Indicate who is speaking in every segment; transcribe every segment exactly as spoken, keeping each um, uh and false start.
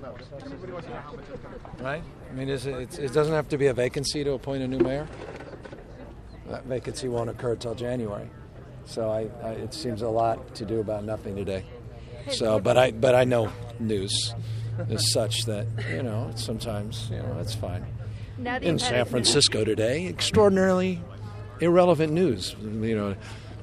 Speaker 1: Right? I mean, is it, it's, it doesn't have to be a vacancy to appoint a new mayor. That vacancy won't occur till January. So I, I, it seems a lot to do about nothing today. So, but I, but I know news is such that, you know, sometimes, you know, that's fine. In San Francisco today, extraordinarily irrelevant news. You know,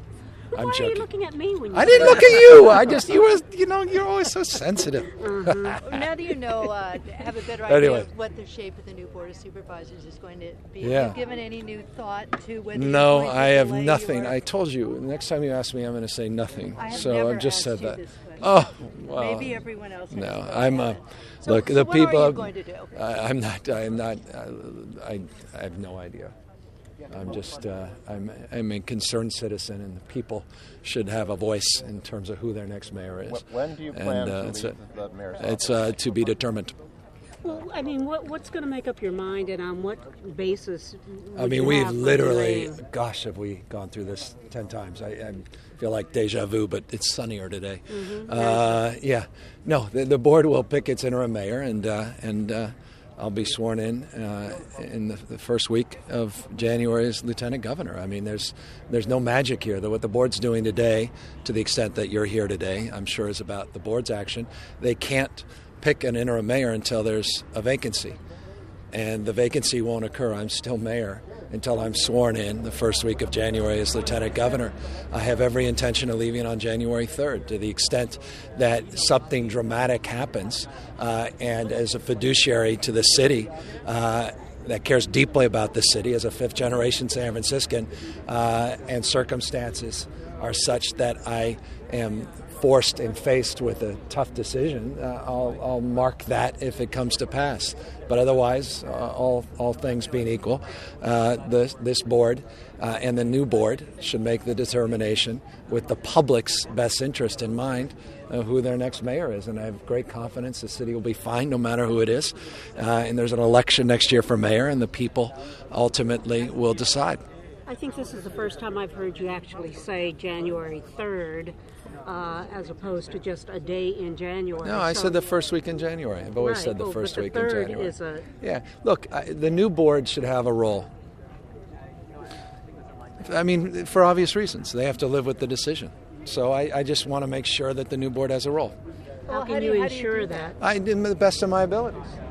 Speaker 2: Why
Speaker 1: I'm
Speaker 2: are
Speaker 1: joking.
Speaker 2: you looking at me when you
Speaker 1: I didn't look at you. I just, you were, you know, you're always so sensitive.
Speaker 2: Mm-hmm.
Speaker 3: Now that you know, uh, have a better
Speaker 1: Anyway.
Speaker 3: idea of what the shape of the new Board of Supervisors is going to be.
Speaker 1: Yeah.
Speaker 3: Have you given any new thought to whether
Speaker 1: No,
Speaker 3: you're going to
Speaker 1: I have
Speaker 3: delay
Speaker 1: nothing.
Speaker 3: your-
Speaker 1: I told you. Next time you ask me, I'm going to say nothing.
Speaker 3: I have
Speaker 1: so
Speaker 3: never
Speaker 1: I've just
Speaker 3: asked
Speaker 1: said
Speaker 3: you
Speaker 1: that.
Speaker 3: this question.
Speaker 1: Oh, well,
Speaker 3: Maybe everyone else has.
Speaker 1: no.
Speaker 3: but
Speaker 1: I'm.
Speaker 3: I
Speaker 1: Uh,
Speaker 3: haven't. So,
Speaker 1: look,
Speaker 3: so
Speaker 1: the
Speaker 3: what
Speaker 1: people.
Speaker 3: are you going to do?
Speaker 1: I, I'm not. I'm not. Uh, I. I have no idea. I'm just. Uh, I'm. I'm a concerned citizen, and the people should have a voice in terms of who their next mayor is.
Speaker 4: When do you plan
Speaker 1: and,
Speaker 4: to
Speaker 1: uh,
Speaker 4: leave
Speaker 1: it's a,
Speaker 4: the mayor's
Speaker 1: It's uh, to be determined.
Speaker 2: Well, I mean, what, what's going to make up your mind, and on what basis?
Speaker 1: I
Speaker 2: would
Speaker 1: mean,
Speaker 2: you
Speaker 1: we've
Speaker 2: have
Speaker 1: literally,
Speaker 2: a name?
Speaker 1: gosh, have we gone through this ten times? I, I feel like deja vu, but it's sunnier today.
Speaker 2: Mm-hmm.
Speaker 1: Uh, yeah, no, the, the board will pick its interim mayor, and uh, and uh, I'll be sworn in uh, in the, the first week of January as lieutenant governor. I mean, there's there's no magic here. What the board's doing today, to the extent that you're here today, I'm sure is about the board's action. They can't pick an interim mayor until there's a vacancy. And the vacancy won't occur. I'm still mayor until I'm sworn in the first week of January as lieutenant governor. I have every intention of leaving on January third. To the extent that something dramatic happens, uh, and as a fiduciary to the city, uh, that cares deeply about the city as a fifth-generation San Franciscan, uh, and circumstances are such that I am forced and faced with a tough decision, uh, I'll, I'll mark that if it comes to pass. But otherwise, uh, all all things being equal, uh, the, this board uh, and the new board should make the determination with the public's best interest in mind uh, who their next mayor is. And I have great confidence the city will be fine no matter who it is. Uh, and there's an election next year for mayor, and the people ultimately will decide.
Speaker 2: I think this is the first time I've heard you actually say January third, uh, as opposed to just a day in January.
Speaker 1: No, I
Speaker 2: So-
Speaker 1: said the first week in January. I've always
Speaker 2: Right.
Speaker 1: said the
Speaker 2: Oh,
Speaker 1: first
Speaker 2: but the
Speaker 1: week
Speaker 2: third
Speaker 1: in January.
Speaker 2: is a-
Speaker 1: Yeah, look, I, the new board should have a role. I mean, for obvious reasons. They have to live with the decision. So I, I just want to make sure that the new board has a role.
Speaker 2: How
Speaker 3: Well,
Speaker 2: can
Speaker 3: how do
Speaker 2: you
Speaker 3: you- how do you
Speaker 2: ensure
Speaker 3: do
Speaker 2: that?
Speaker 1: I did the best of my abilities.